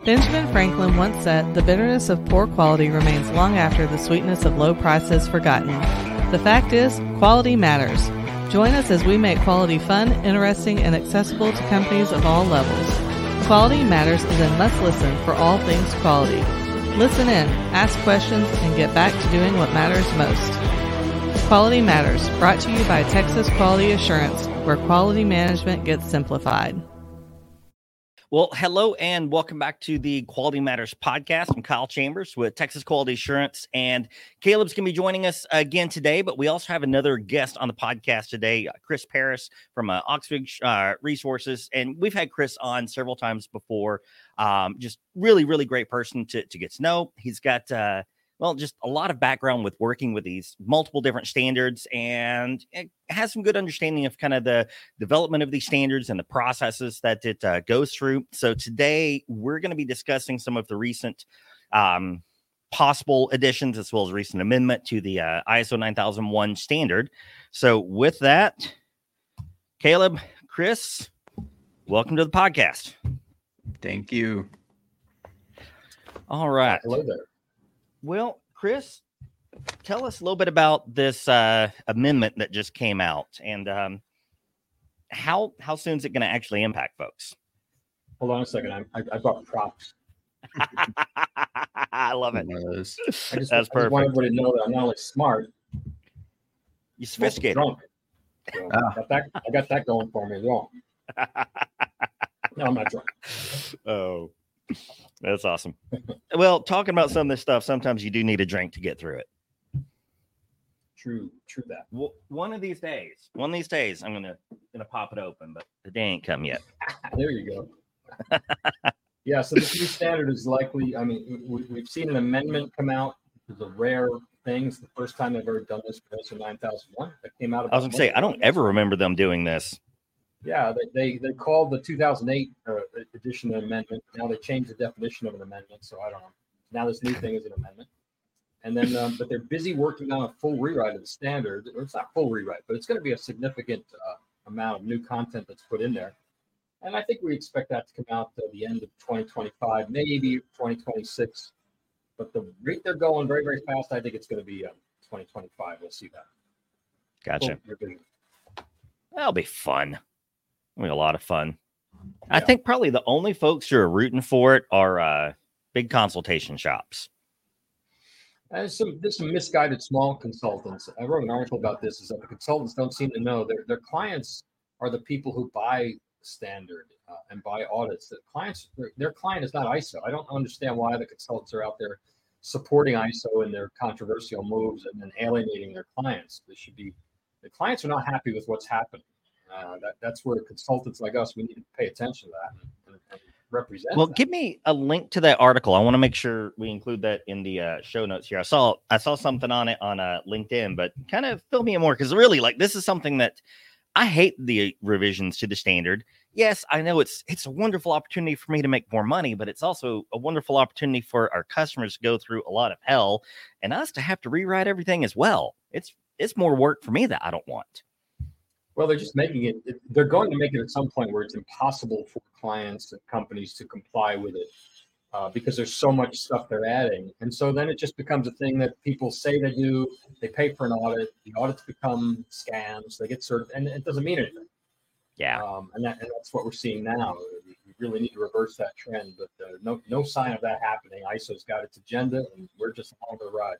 Benjamin Franklin once said, "The bitterness of poor quality remains long after the sweetness of low price is forgotten." The fact is, quality matters. Join us as we make quality fun, interesting, and accessible to companies of all levels. Quality Matters is a must-listen for all things quality. Listen in, ask questions, and get back to doing what matters most. Quality Matters, brought to you by Texas Quality Assurance, where quality management gets simplified. Well, hello and welcome back to the Quality Matters podcast. I'm Kyle Chambers with Texas Quality Assurance, and Caleb's going to be joining us again today, but we also have another guest on the podcast today, Chris Paris from Oxford Resources, and we've had Chris on several times before. Just really, really great person to get to know. He's got just a lot of background with working with these multiple different standards, and it has some good understanding of kind of the development of these standards and the processes that it goes through. So today we're going to be discussing some of the recent possible additions as well as recent amendment to the ISO 9001 standard. So with that, Caleb, Chris, welcome to the podcast. Thank you. All right. Hello there. Well, Chris, tell us a little bit about this amendment that just came out, and how soon is it going to actually impact folks? Hold on a second. I brought props. I love it. That's perfect. I just want everybody to know that I'm not only smart, You're sophisticated. I'm drunk. So I got that going for me as well. No, I'm not drunk. Oh, that's awesome. Well, talking about some of this stuff, sometimes you do need a drink to get through it. True that. Well, one of these days, I'm gonna pop it open, but the day ain't come yet. There you go. Yeah, so this new standard is likely, I mean, we've seen an amendment come out. It's a rare thing. It's the first time they've ever done this for ISO 9001. That came out. I was gonna say, I don't ever remember them doing this. Yeah, they called the 2008 edition an amendment. Now they changed the definition of an amendment, so I don't know. Now this new thing is an amendment. And then, but they're busy working on a full rewrite of the standard. Or it's not full rewrite, but it's going to be a significant amount of new content that's put in there. And I think we expect that to come out at the end of 2025, maybe 2026. But the rate they're going very, very fast, I think it's going to be 2025. We'll see that. Gotcha. Cool. That'll be fun. It'll be a lot of fun. Yeah. I think probably the only folks who are rooting for it are big consultation shops. There's some misguided small consultants. I wrote an article about this, is that the consultants don't seem to know their clients are the people who buy standard and buy audits. Their client is not ISO. I don't understand why the consultants are out there supporting ISO in their controversial moves and then alienating their clients. The clients are not happy with what's happening. That's where consultants like us, we need to pay attention to that and represent. Well, that. give me a link to that article. I want to make sure we include that in the show notes here. I saw something on it on LinkedIn, but kind of fill me in more, because really, like, this is something that I hate the revisions to the standard. Yes, I know it's a wonderful opportunity for me to make more money, but it's also a wonderful opportunity for our customers to go through a lot of hell and us to have to rewrite everything as well. It's more work for me that I don't want. Well, they're just making it. They're going to make it at some point where it's impossible for clients and companies to comply with it because there's so much stuff they're adding. And so then it just becomes a thing that people say they do. They pay for an audit. The audits become scams. They get and it doesn't mean anything. Yeah. And that's what we're seeing now. We really need to reverse that trend, but no sign of that happening. ISO's got its agenda, and we're just along the ride.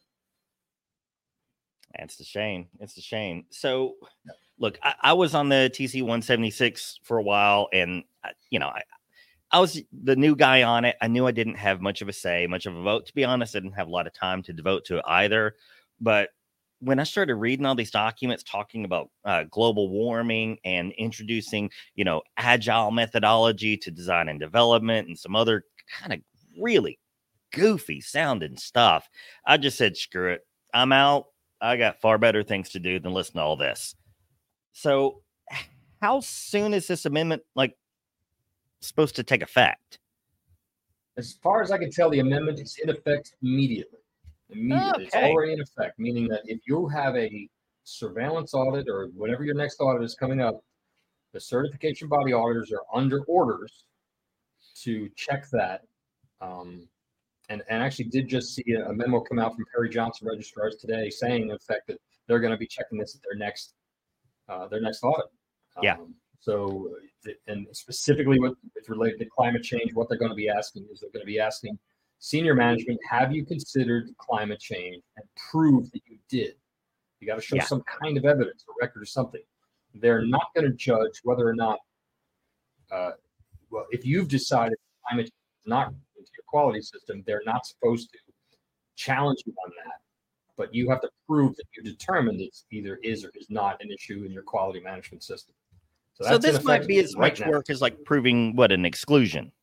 It's a shame. So, look, I was on the TC 176 for a while, and I was the new guy on it. I knew I didn't have much of a say, much of a vote. To be honest, I didn't have a lot of time to devote to it either. But when I started reading all these documents talking about global warming and introducing, agile methodology to design and development and some other kind of really goofy sounding stuff, I just said, screw it. I'm out. I got far better things to do than listen to all this. So how soon is this amendment supposed to take effect? As far as I can tell, the amendment is in effect immediately. Okay. It's already in effect, meaning that if you have a surveillance audit or whatever your next audit is coming up, the certification body auditors are under orders to check that And actually did just see a memo come out from Perry Johnson registrars today saying, in effect, that they're going to be checking this at their next audit. Yeah. So, and specifically what it's related to climate change, what they're going to be asking is they're going to be asking senior management, have you considered climate change and prove that you did? You got to show some kind of evidence, a record or something. They're not going to judge whether or not, well, if you've decided climate change is not into your quality system, they're not supposed to challenge you on that. But you have to prove that you determined it either is or is not an issue in your quality management system. So this might be as much work as like proving what an exclusion.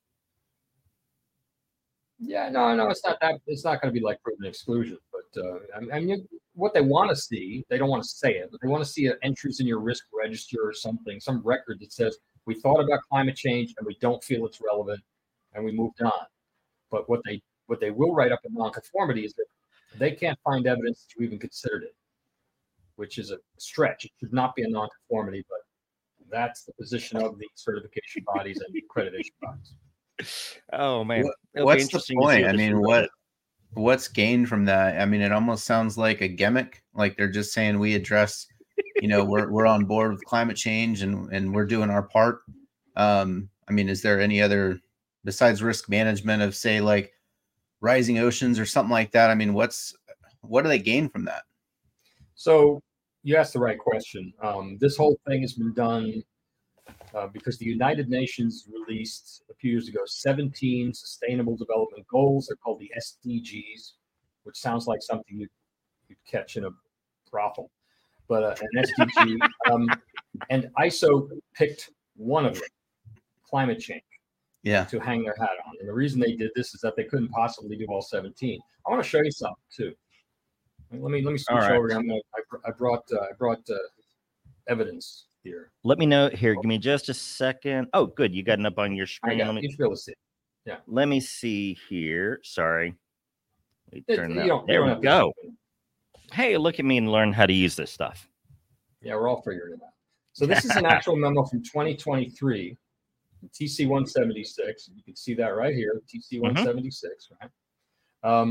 Yeah, no, it's not that. It's not going to be like proving exclusion. But I mean, what they want to see, they don't want to say it, but they want to see entries in your risk register or something, some record that says we thought about climate change and we don't feel it's relevant, and we moved on. But what they will write up in nonconformity is that they can't find evidence that you even considered it, which is a stretch. It should not be a nonconformity, but that's the position of the certification bodies and the accreditation bodies. Oh man, what's the point? I mean, what's gained from that? I mean, it almost sounds like a gimmick. Like they're just saying we address, we're on board with climate change and we're doing our part. I mean, is there any other besides risk management of say like rising oceans or something like that? I mean, what do they gain from that? So you asked the right question. This whole thing has been done because the United Nations released a few years ago 17 Sustainable Development Goals. They're called the SDGs, which sounds like something you'd catch in a brothel. But an SDG, and ISO picked one of them, climate change, to hang their hat on. And the reason they did this is that they couldn't possibly do all 17. I want to show you something too. Let me switch over. I brought evidence here. Let me know here. Give me just a second. Oh, good. You got it up on your screen. Let me be able to see it. Yeah. Let me see here. Sorry. There we go. Hey, look at me and learn how to use this stuff. Yeah, we're all figuring it out. So this is an actual memo from 2023, TC 176. You can see that right here, TC 176, right?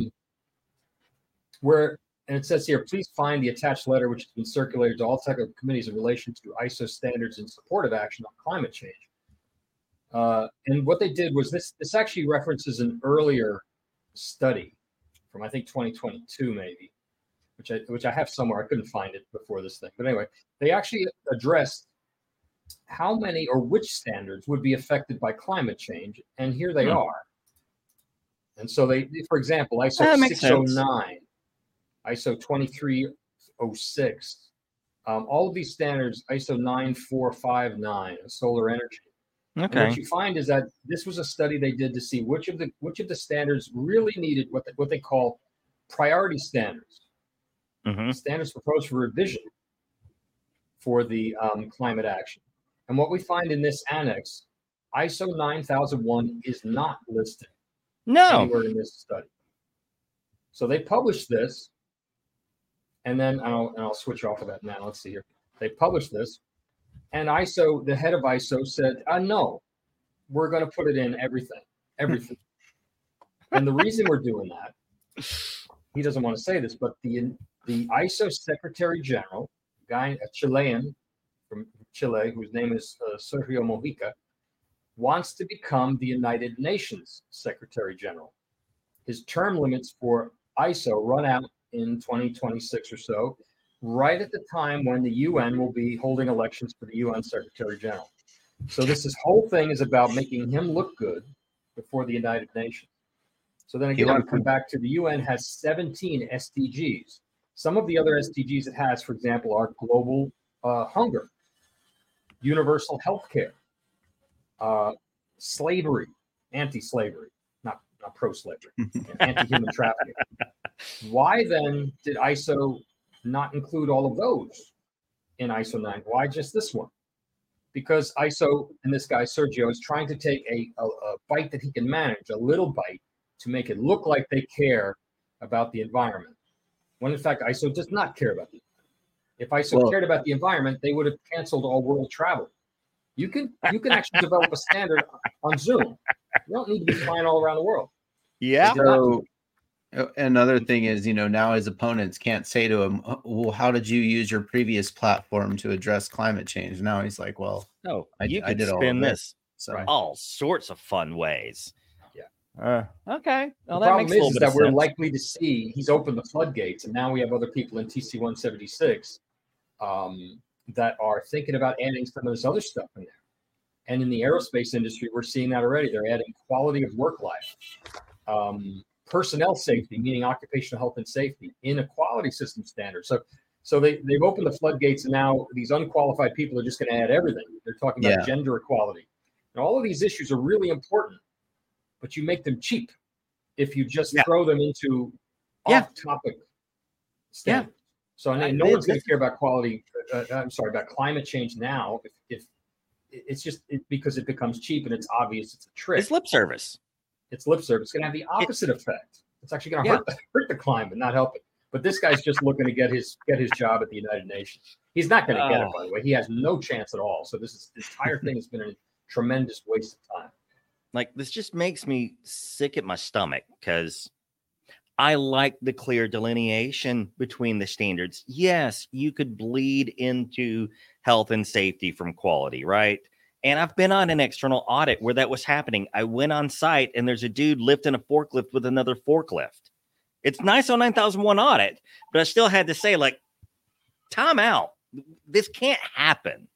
And it says here, please find the attached letter which has been circulated to all technical committees in relation to ISO standards in support of action on climate change. And what they did was this actually references an earlier study from I think 2022 maybe, which I have somewhere. I couldn't find it before this thing. But anyway, they actually addressed how many or which standards would be affected by climate change. And here they are. And so they, for example, ISO 609. ISO 2306, all of these standards, ISO 9459, solar energy. Okay. And what you find is that this was a study they did to see which of the standards really needed what they call priority standards, standards proposed for revision for the climate action. And what we find in this annex, ISO 9001 is not listed anywhere in this study. So they published this. And then I'll switch off of that now. Let's see here. They published this, and ISO, the head of ISO, said, "No, we're going to put it in everything." And the reason we're doing that, he doesn't want to say this, but the ISO Secretary General, a Chilean from Chile, whose name is Sergio Mojica, wants to become the United Nations Secretary General. His term limits for ISO run out in 2026 or so, right at the time when the UN will be holding elections for the UN Secretary General. So this whole thing is about making him look good before the United Nations. So then again, I come back to the UN has 17 SDGs. Some of the other SDGs it has, for example, are global hunger, universal health care, slavery, anti-slavery, not pro-slavery, anti-human trafficking. Why then did ISO not include all of those in ISO 9? Why just this one? Because ISO and this guy, Sergio, is trying to take a bite that he can manage, a little bite, to make it look like they care about the environment. When in fact, ISO does not care about the environment. If ISO cared about the environment, they would have canceled all world travel. You can actually develop a standard on Zoom. You don't need to be flying all around the world. Yeah. So another thing is, now his opponents can't say to him, well, how did you use your previous platform to address climate change? Now he's like, well, no, I could did all spin of this so all sorts of fun ways. Yeah. Okay. Well, the that problem makes a little is bit that of we're sense. likely to see he's opened the floodgates, and now we have other people in TC 176 that are thinking about adding some of this other stuff in there. And in the aerospace industry, we're seeing that already. They're adding quality of work life, personnel safety, meaning occupational health and safety, in a quality system standard. So they've opened the floodgates, and now these unqualified people are just going to add everything. They're talking about gender equality. And all of these issues are really important, but you make them cheap if you just throw them into off-topic standards. So no one's going to care about quality. About climate change now if it's just because it becomes cheap and it's obvious it's a trick. It's lip service. It's lip service. It's going to have the opposite effect. It's actually going to hurt the climate, not help it. But this guy's just looking to get his job at the United Nations. He's not going to get it, by the way. He has no chance at all. So this entire thing has been a tremendous waste of time. Like, this just makes me sick at my stomach because I like the clear delineation between the standards. Yes, you could bleed into health and safety from quality, right? And I've been on an external audit where that was happening. I went on site and there's a dude lifting a forklift with another forklift. It's an ISO 9001 audit, but I still had to say, like, time out. This can't happen.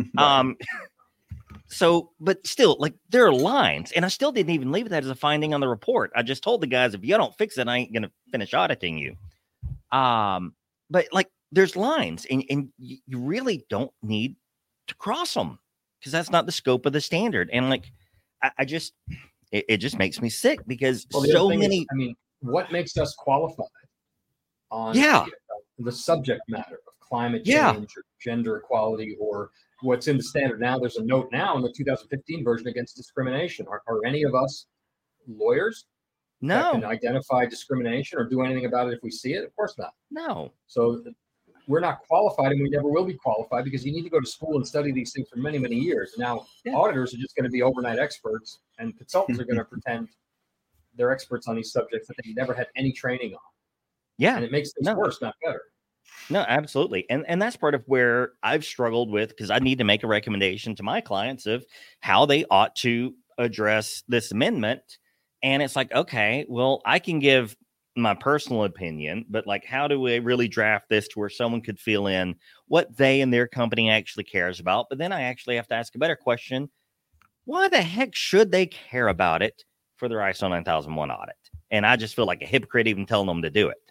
So, but still, like, there are lines, and I still didn't even leave that as a finding on the report. I just told the guys, if you don't fix it, I ain't going to finish auditing you. But like, there's lines, and you really don't need to cross them because that's not the scope of the standard. And like, it just makes me sick because so many. What makes us qualified on the subject matter of climate change or gender equality or what's in the standard now? There's a note now in the 2015 version against discrimination. Are any of us lawyers that can identify discrimination or do anything about it if we see it? Of course not. No. So we're not qualified, and we never will be qualified because you need to go to school and study these things for many, many years. Now, auditors are just going to be overnight experts, and consultants are going to pretend they're experts on these subjects that they never had any training on. Yeah. And it makes things worse, not better. No, absolutely. And that's part of where I've struggled with, because I need to make a recommendation to my clients of how they ought to address this amendment. And it's like, okay, well, I can give my personal opinion, but like, how do we really draft this to where someone could fill in what they and their company actually cares about? But then I actually have to ask a better question. Why the heck should they care about it for their ISO 9001 audit? And I just feel like a hypocrite even telling them to do it.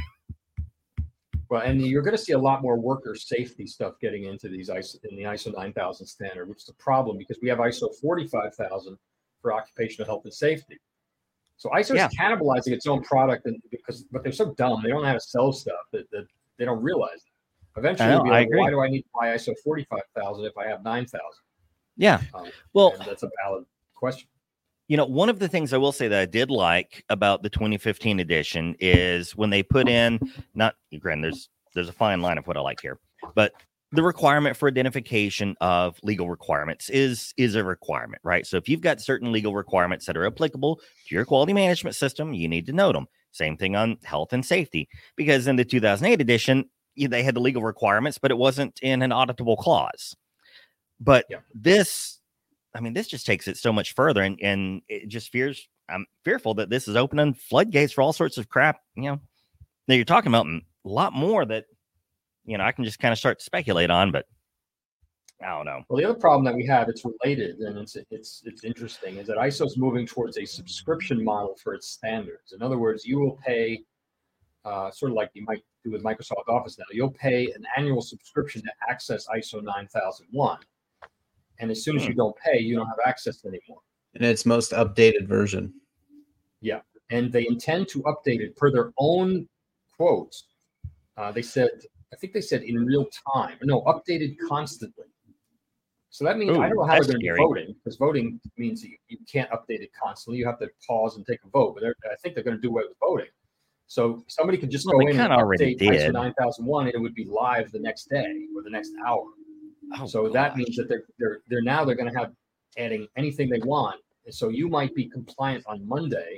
Well, and you're going to see a lot more worker safety stuff getting into these in the ISO 9000 standard, which is a problem because we have ISO 45000 for occupational health and safety. So ISO is cannibalizing its own product, but they're so dumb, they don't know how to sell stuff that they don't realize that. Eventually, you'll be like, why do I need to buy ISO 45000 if I have 9000? Yeah, well, that's a valid question. You know, one of the things I will say that I did like about the 2015 edition is when they put in, not granted, there's a fine line of what I like here, but the requirement for identification of legal requirements is a requirement, right? So if you've got certain legal requirements that are applicable to your quality management system, you need to note them. Same thing on health and safety, because in the 2008 edition, they had the legal requirements, but it wasn't in an auditable clause. But this just takes it so much further, and it just I'm fearful that this is opening floodgates for all sorts of crap, that you're talking about, and a lot more that, I can just kind of start to speculate on, but I don't know. Well, the other problem that we have, it's related, and it's interesting, is that ISO is moving towards a subscription model for its standards. In other words, you will pay, sort of like you might do with Microsoft Office now, you'll pay an annual subscription to access ISO 9001. And as soon as you don't pay, you don't have access anymore. And it's most updated version. Yeah. And they intend to update it per their own quotes. I think they said in real time. No, updated constantly. So that means, I don't know how they're going to be voting, because voting means you can't update it constantly. You have to pause and take a vote. But I think they're going to do away with voting. So somebody could just go in and update ISO 9001, and it would be live the next day or the next hour. That means that they're going to have adding anything they want. And so you might be compliant on Monday,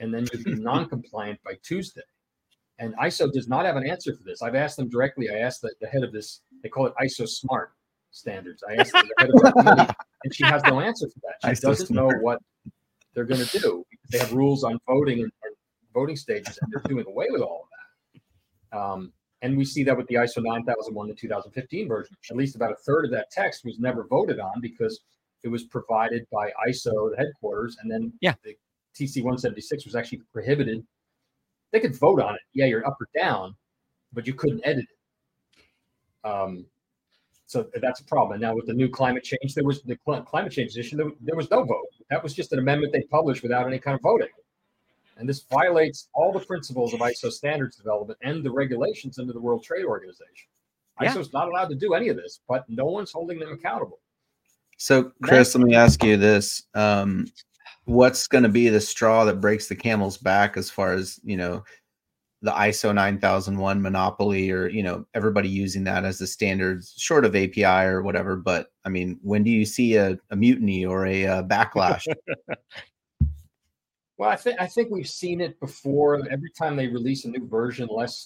and then you'd be non-compliant by Tuesday. And ISO does not have an answer for this. I've asked them directly. I asked the head of this, they call it ISO Smart standards. I asked the head of that committee, and she has no answer for that. She doesn't know what they're going to do. They have rules on voting and voting stages, and they're doing away with all of that. And we see that with the ISO 9001, the 2015 version. At least about a third of that text was never voted on because it was provided by ISO, the headquarters, and then the TC 176 was actually prohibited. They could vote on it. Yeah, you're up or down, but you couldn't edit it. So that's a problem. And now with the new climate change, there was the climate change issue. There was no vote. That was just an amendment they published without any kind of voting. And this violates all the principles of ISO standards development and the regulations under the World Trade Organization. ISO is not allowed to do any of this, but no one's holding them accountable. So, Chris, let me ask you this. What's going to be the straw that breaks the camel's back as far as, the ISO 9001 monopoly or, everybody using that as the standard short of API or whatever. But I mean, when do you see a mutiny or a backlash? Well, I think we've seen it before. Every time they release a new version, less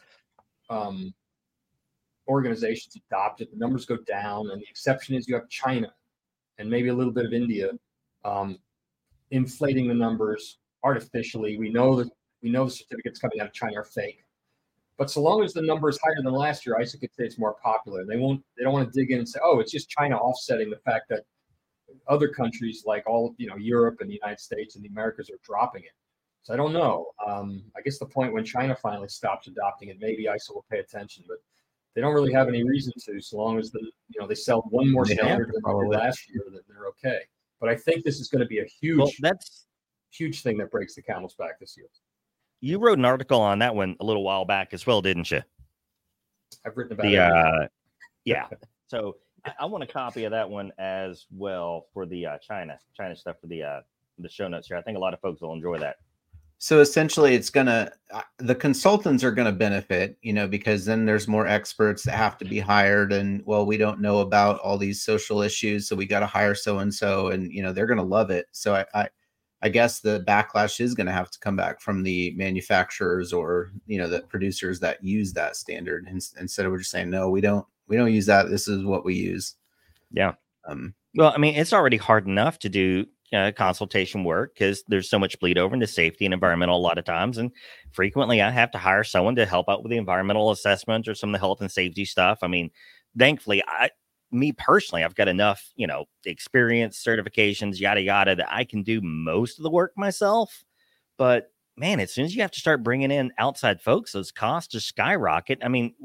organizations adopt it. The numbers go down, and the exception is you have China and maybe a little bit of India inflating the numbers artificially. We know the certificates coming out of China are fake, but so long as the number is higher than last year, ISO could say it's more popular. They don't want to dig in and say, oh, it's just China offsetting the fact that other countries like Europe and the United States and the Americas are dropping it. So I don't know. I guess the point when China finally stops adopting it, maybe ISO will pay attention, but they don't really have any reason to, so long as they sell one more standard than they did last year, then they're okay. But I think this is going to be a huge thing that breaks the camel's back this year. You wrote an article on that one a little while back as well, didn't you? I've written about it. Yeah. So I want a copy of that one as well for the China stuff for the show notes here. I think a lot of folks will enjoy that. So essentially the consultants are going to benefit, because then there's more experts that have to be hired, and we don't know about all these social issues, so we got to hire so-and-so, and they're going to love it. So I guess the backlash is going to have to come back from the manufacturers or, the producers that use that standard, instead of just saying, no, we don't use that. This is what we use. Yeah. Well, I mean, it's already hard enough to do consultation work because there's so much bleed over into safety and environmental a lot of times. And frequently I have to hire someone to help out with the environmental assessment or some of the health and safety stuff. I mean, thankfully, me personally, I've got enough, experience, certifications, yada, yada, that I can do most of the work myself. But man, as soon as you have to start bringing in outside folks, those costs just skyrocket. I mean,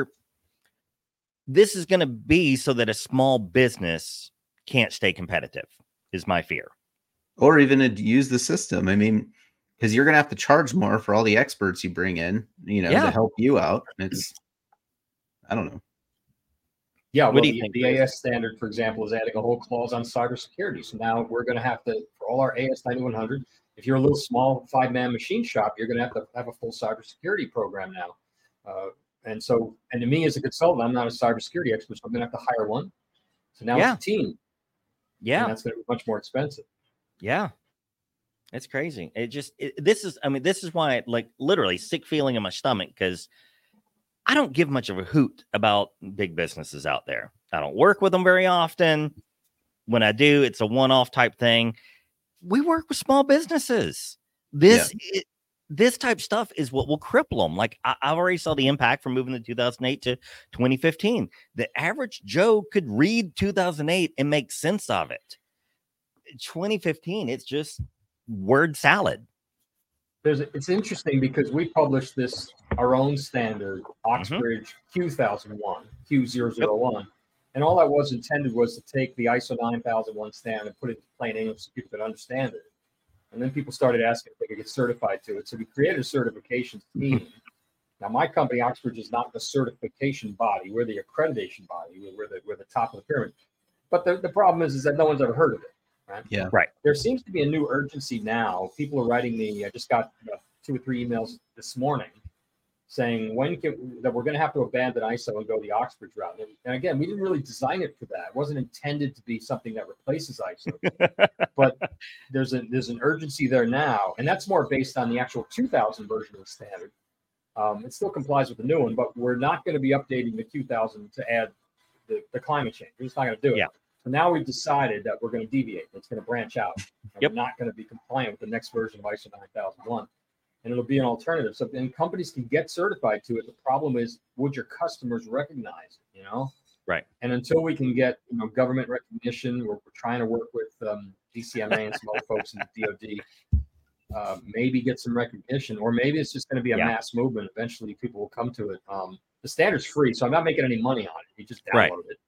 this is going to be so that a small business can't stay competitive, is my fear. Or even to use the system. I mean, because you're going to have to charge more for all the experts you bring in, to help you out. I don't know. Yeah, well, the AS standard, for example, is adding a whole clause on cybersecurity. So now we're going to have to, for all our AS 9100, if you're a little small 5-man machine shop, you're going to have a full cybersecurity program now. And to me as a consultant, I'm not a cybersecurity expert, so I'm going to have to hire one. So now it's a team. Yeah. And that's going to be much more expensive. Yeah. It's crazy. This is why, like, literally sick feeling in my stomach, because I don't give much of a hoot about big businesses out there. I don't work with them very often. When I do, it's a one-off type thing. We work with small businesses. This type stuff is what will cripple them. Like, I already saw the impact from moving to 2008 to 2015. The average Joe could read 2008 and make sense of it. 2015, it's just word salad. It's interesting because we published our own standard, Oxbridge Q1001, Q001. And all that was intended was to take the ISO 9001 standard and put it in plain English so people could understand it. And then people started asking if they could get certified to it. So we created a certification team. Now, my company, Oxbridge, is not the certification body. We're the accreditation body. We're the top of the pyramid. But the problem is that no one's ever heard of it. Right? Yeah. Right. There seems to be a new urgency now. People are writing me. I just got 2 or 3 emails this morning saying that we're going to have to abandon ISO and go the Oxbridge route. And again, we didn't really design it for that. It wasn't intended to be something that replaces ISO. But there's an urgency there now, and that's more based on the actual 2000 version of the standard. It still complies with the new one, but we're not going to be updating the 2000 to add the climate change. We're just not going to do it. Yeah. So now we've decided that we're going to deviate. It's going to branch out. We're not going to be compliant with the next version of ISO 9001. And it'll be an alternative. So then companies can get certified to it. The problem is, would your customers recognize it, Right. And until we can get, government recognition, we're trying to work with DCMA and some other folks in the DoD, maybe get some recognition, or maybe it's just going to be a mass movement. Eventually people will come to it. The standard's free, so I'm not making any money on it. You just download it.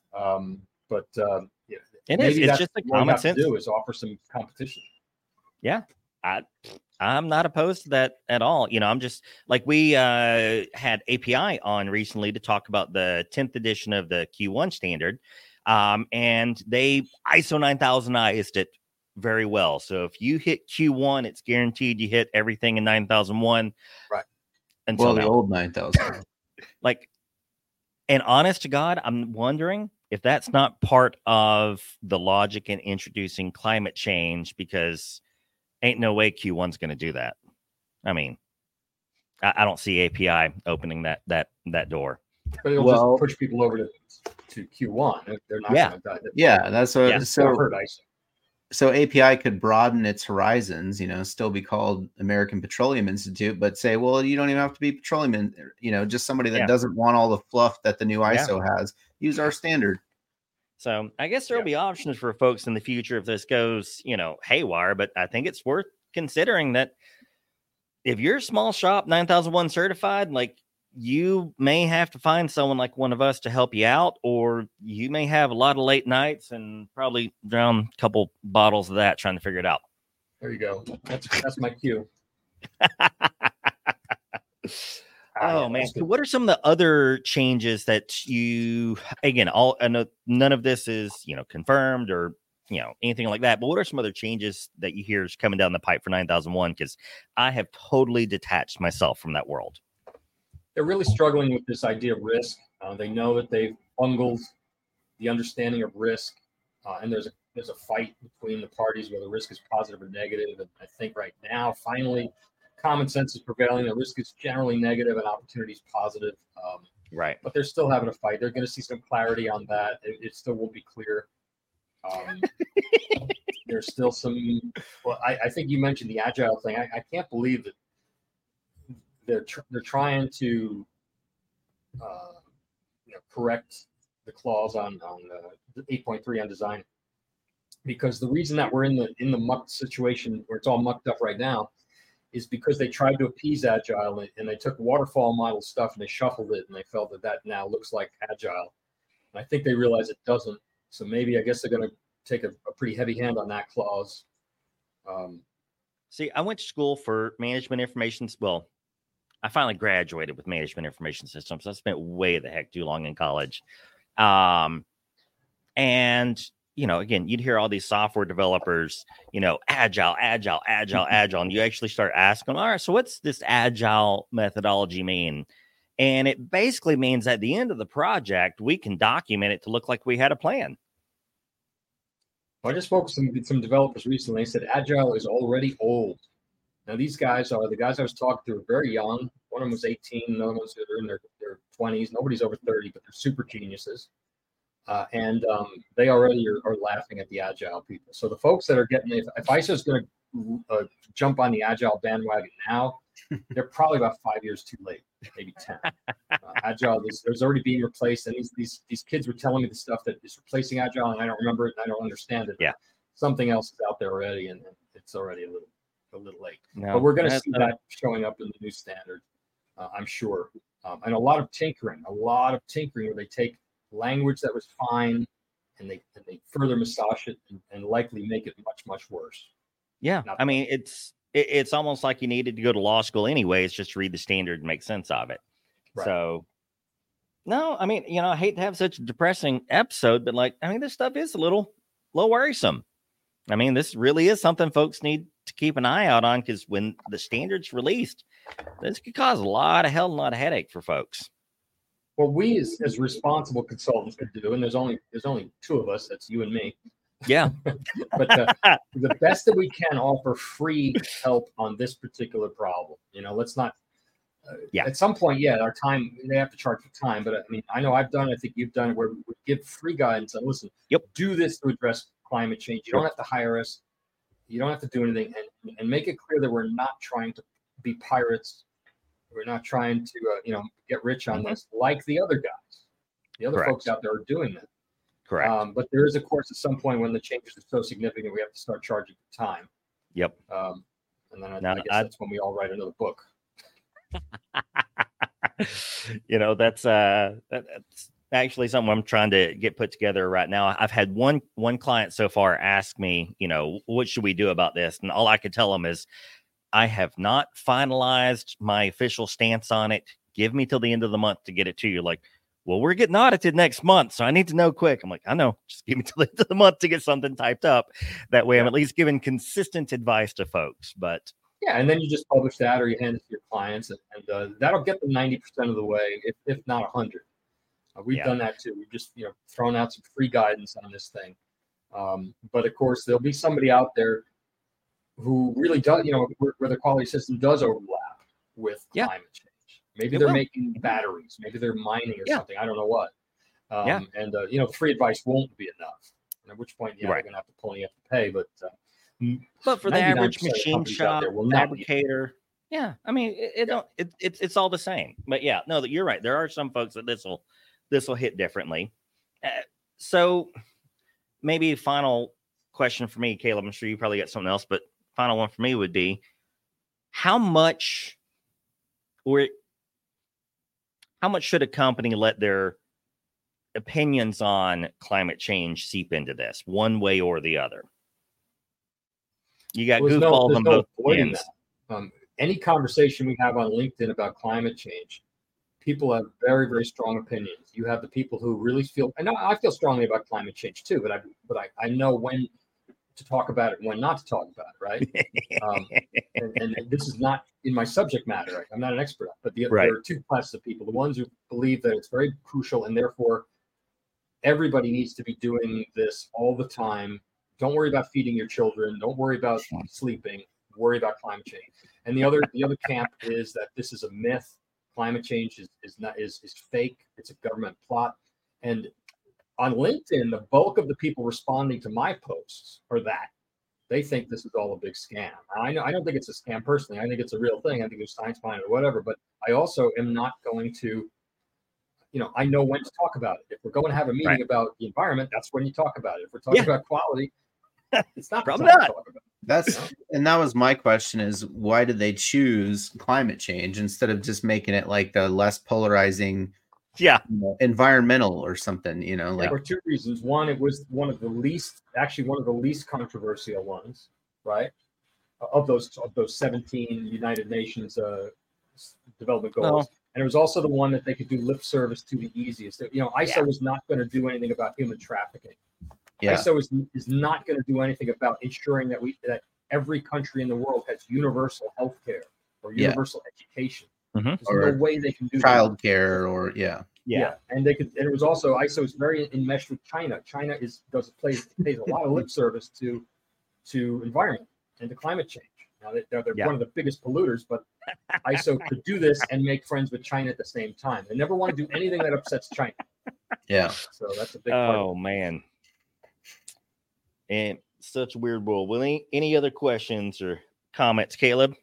It's just a common sense. Do is offer some competition. Yeah. I'm not opposed to that at all. I'm just like, we had API on recently to talk about the 10th edition of the Q1 standard. And they ISO 9000ized it very well. So if you hit Q1, it's guaranteed you hit everything in 9001. Right. Until the old 9000. And honest to God, I'm wondering if that's not part of the logic in introducing climate change, because ain't no way Q1's going to do that. I mean, I don't see API opening that door. But it'll just push people over to Q1. They're not going to die. Yeah, that's what. Yeah, so API could broaden its horizons. Still be called American Petroleum Institute, but say, well, you don't even have to be petroleum. Just somebody that doesn't want all the fluff that the new ISO has. Use our standard. So I guess there'll be options for folks in the future if this goes, haywire. But I think it's worth considering that if you're a small shop, 9001 certified, you may have to find someone like one of us to help you out, or you may have a lot of late nights and probably drown a couple bottles of that trying to figure it out. There you go. That's my cue. Oh man! So what are some of the other changes that you? Again, I know none of this is confirmed or anything like that. But what are some other changes that you hear is coming down the pipe for 9001? Because I have totally detached myself from that world. They're really struggling with this idea of risk. They know that they've bungled the understanding of risk, and there's a fight between the parties whether risk is positive or negative. And I think right now, finally, common sense is prevailing. The risk is generally negative and opportunity is positive. Right. But they're still having a fight. They're going to see some clarity on that. It still will be clear. There's still some. Well, I think you mentioned the agile thing. I can't believe that they're trying to correct the clause on the 8.3 on design, because the reason that we're in the mucked situation where it's all mucked up right now is because they tried to appease agile and they took waterfall model stuff and they shuffled it and they felt that now looks like agile. And I think they realize it doesn't. So maybe I guess they're going to take a pretty heavy hand on that clause. See, I went to school for management information. Well, I finally graduated with management information systems. I spent way the heck too long in college. And again, you'd hear all these software developers, agile, and you actually start asking, all right, so what's this agile methodology mean? And it basically means at the end of the project, we can document it to look like we had a plan. I just spoke to some developers recently. They said agile is already old. Now, these guys are the guys I was talking to are very young. One of them was 18, another one's in their 20s. Nobody's over 30, but they're super geniuses. And they already are laughing at the agile people. So the folks that are getting, if ISO is going to jump on the agile bandwagon now, they're probably about 5 years too late, maybe 10. Agile, there's already being replaced, and these kids were telling me the stuff that is replacing agile, and I don't remember it, and I don't understand it. Yeah, something else is out there already, and it's already a little late. No, but we're going to see that showing up in the new standard, I'm sure, and a lot of tinkering where they take language that was fine and they further massage it and likely make it much, much worse. Yeah. I mean, it's almost like you needed to go to law school anyways, just to read the standard and make sense of it. Right. So no, I mean, I hate to have such a depressing episode, but this stuff is a little worrisome. I mean, this really is something folks need to keep an eye out on, because when the standard's released, this could cause a lot of headache for folks. What we as responsible consultants could do, and there's only two of us, that's you and me. Yeah. But the best that we can offer free help on this particular problem. Let's not. At some point, our time, they have to charge for time. But I mean, I know I've done it. I think you've done it, where we would give free guidance and listen. Do this to address climate change. You don't have to hire us. You don't have to do anything, and make it clear that we're not trying to be pirates. We're not trying to, get rich on this like the other guys. The other folks out there are doing that. Correct. But there is, of course, at some point when the changes are so significant, we have to start charging for time. Yep. And then I guess that's when we all write another book. That's actually something I'm trying to get put together right now. I've had one client so far ask me, what should we do about this? And all I could tell them is, I have not finalized my official stance on it. Give me till the end of the month to get it to you. Like, well, we're getting audited next month, so I need to know quick. I'm like, I know. Just give me till the end of the month to get something typed up. That way I'm at least giving consistent advice to folks. But and then you just publish that, or you hand it to your clients, and that'll get them 90% of the way, if not 100. We've done that too. We've just thrown out some free guidance on this thing. But of course, there'll be somebody out there who really does, where the quality system does overlap with climate change. Maybe they're making batteries, maybe they're mining or something. I don't know what. And free advice won't be enough. And at which point, they're going to have to pull, you have to pay. But for the average machine shop fabricator, I mean, it's all the same. But you're right. There are some folks that this will hit differently. So maybe a final question for me, Caleb. I'm sure you probably got something else, but final one for me would be, how much should a company let their opinions on climate change seep into this, one way or the other? You got goofballs on both ends. Any conversation we have on LinkedIn about climate change, people have very, very strong opinions. You have the people who really feel, and I feel strongly about climate change too, but I know when to talk about it and when not to talk about it, right? And this is not in my subject matter. Right? I'm not an expert, but there are two classes of people. The ones who believe that it's very crucial and therefore everybody needs to be doing this all the time. Don't worry about feeding your children. Don't worry about sleeping. Worry about climate change. And the other camp is that this is a myth. Climate change is fake. It's a government plot. And on LinkedIn, the bulk of the people responding to my posts are that they think this is all a big scam. I don't think it's a scam personally. I think it's a real thing. I think it's science behind it or whatever. But I also am not going to, I know when to talk about it. If we're going to have a meeting about the environment, that's when you talk about it. If we're talking about quality, it's not probably not. And that was my question: is why did they choose climate change instead of just making it like the less polarizing? Environmental or something, for two reasons. One, it was one of the least controversial ones, right? Of those 17 United Nations development goals. And it was also the one that they could do lip service to the easiest. ISO was not going to do anything about human trafficking. ISO is not going to do anything about ensuring that every country in the world has universal health care or universal education. There's no way they can do childcare or and they could. And it was also ISO is very enmeshed with China. China pays a lot of lip service to environment and to climate change. Now they're one of the biggest polluters, but ISO could do this and make friends with China at the same time. They never want to do anything that upsets China. So that's a big part. Oh man, and such a weird world. Well, any other questions or comments, Caleb?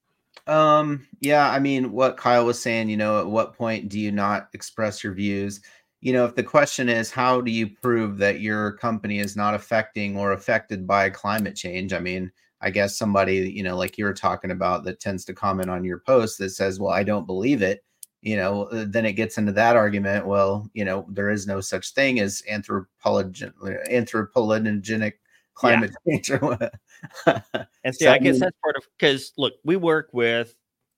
I mean, what Kyle was saying, at what point do you not express your views? If the question is, how do you prove that your company is not affecting or affected by climate change? I mean, I guess somebody, like you were talking about, that tends to comment on your post that says, well, I don't believe it. Then it gets into that argument. Well, there is no such thing as anthropogenic climate change. And see, I guess that's part of, because look, we work with,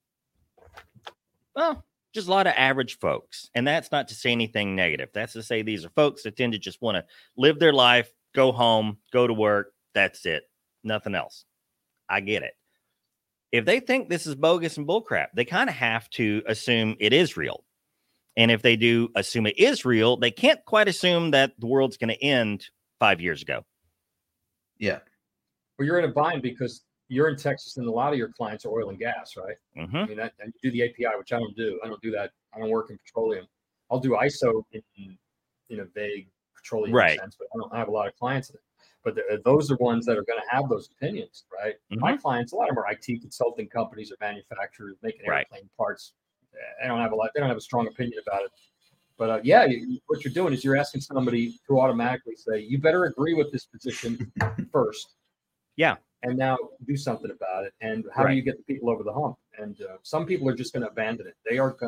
just a lot of average folks. And that's not to say anything negative. That's to say these are folks that tend to just want to live their life, go home, go to work. That's it. Nothing else. I get it. If they think this is bogus and bullcrap, they kind of have to assume it is real. And if they do assume it is real, they can't quite assume that the world's going to end 5 years ago. Yeah. Well, you're in a bind because you're in Texas and a lot of your clients are oil and gas, right? Mm-hmm. I mean, and you do the API, which I don't do. I don't do that. I don't work in petroleum. I'll do ISO in a vague petroleum sense, but I don't have a lot of clients in it. But those are ones that are going to have those opinions, right? Mm-hmm. My clients, a lot of them are IT consulting companies or manufacturers making airplane parts. They don't have a strong opinion about it. But what you're doing is you're asking somebody to automatically say, you better agree with this position first. Yeah. And now do something about it. And how do you get the people over the hump? And some people are just going to abandon it.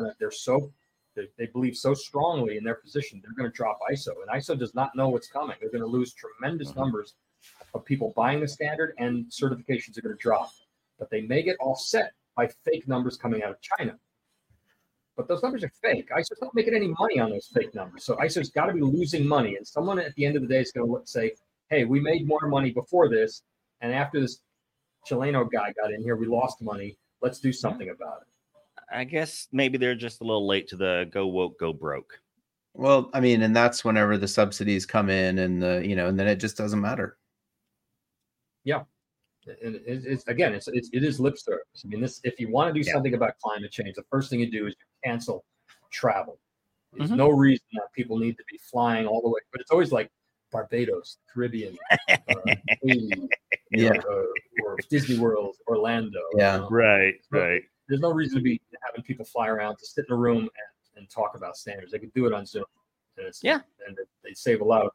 They believe so strongly in their position, they're going to drop ISO. And ISO does not know what's coming. They're going to lose tremendous numbers of people buying the standard, and certifications are going to drop. But they may get offset by fake numbers coming out of China. But those numbers are fake. ISO's not making any money on those fake numbers. So ISO's got to be losing money. And someone at the end of the day is going to say, hey, we made more money before this. And after this Chileno guy got in here, we lost money. Let's do something about it. I guess maybe they're just a little late to the go woke, go broke. Well, I mean, and that's whenever the subsidies come in and and then it just doesn't matter. Yeah. And it is lip service. I mean, if you want to do something about climate change, the first thing you do is you cancel travel. There's no reason that people need to be flying all the way, but it's always like Barbados, Caribbean, Haiti, or Disney World, Orlando. Yeah, right. There's no reason to be having people fly around to sit in a room and talk about standards. They could do it on Zoom, and and they save a lot of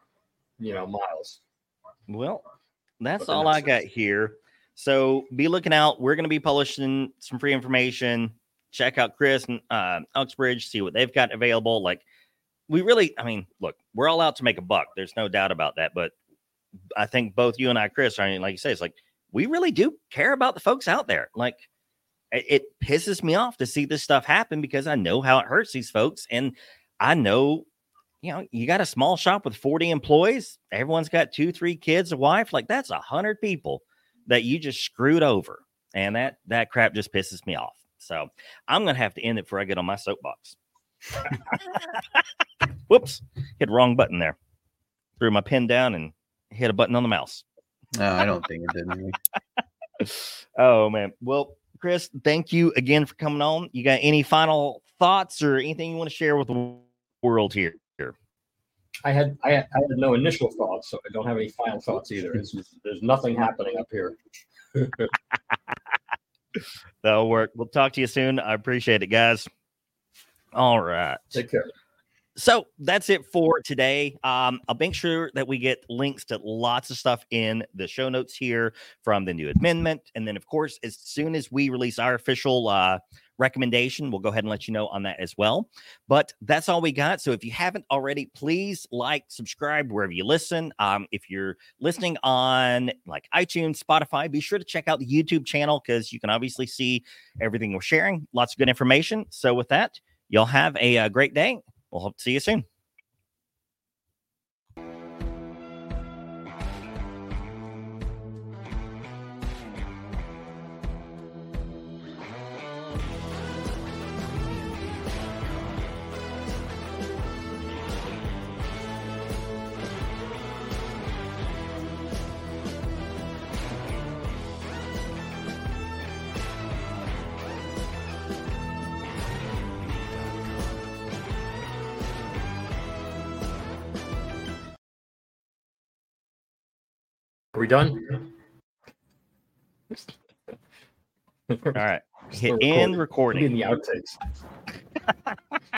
miles. Well, that's all I got here. So be looking out. We're going to be publishing some free information. Check out Chris and Uxbridge, see what they've got available. Like, look, we're all out to make a buck. There's no doubt about that. But I think both you and I, Chris, like you say, it's like, we really do care about the folks out there. Like, it pisses me off to see this stuff happen because I know how it hurts these folks. And I know, you got a small shop with 40 employees. Everyone's got 2-3 kids, a wife. Like, that's 100 people that you just screwed over. And that crap just pisses me off. So I'm going to have to end it before I get on my soapbox. Whoops. Hit the wrong button there. Threw my pen down and hit a button on the mouse. No, I don't think it did anything. Oh, man. Well, Chris, thank you again for coming on. You got any final thoughts or anything you want to share with the world here? I had no initial thoughts, so I don't have any final thoughts either. There's nothing happening up here. That'll work. We'll talk to you soon. I appreciate it, guys. All right. Take care. So that's it for today. I'll make sure that we get links to lots of stuff in the show notes here from the new amendment. And then, of course, as soon as we release our official recommendation, we'll go ahead and let you know on that as well. But that's all we got. So if you haven't already, please subscribe wherever you listen. If you're listening on like iTunes, Spotify, be sure to check out the YouTube channel because you can obviously see everything we're sharing. Lots of good information. So with that, y'all have a great day. We'll hope to see you soon. Are we done? All right. Hit end recording. In the outtakes.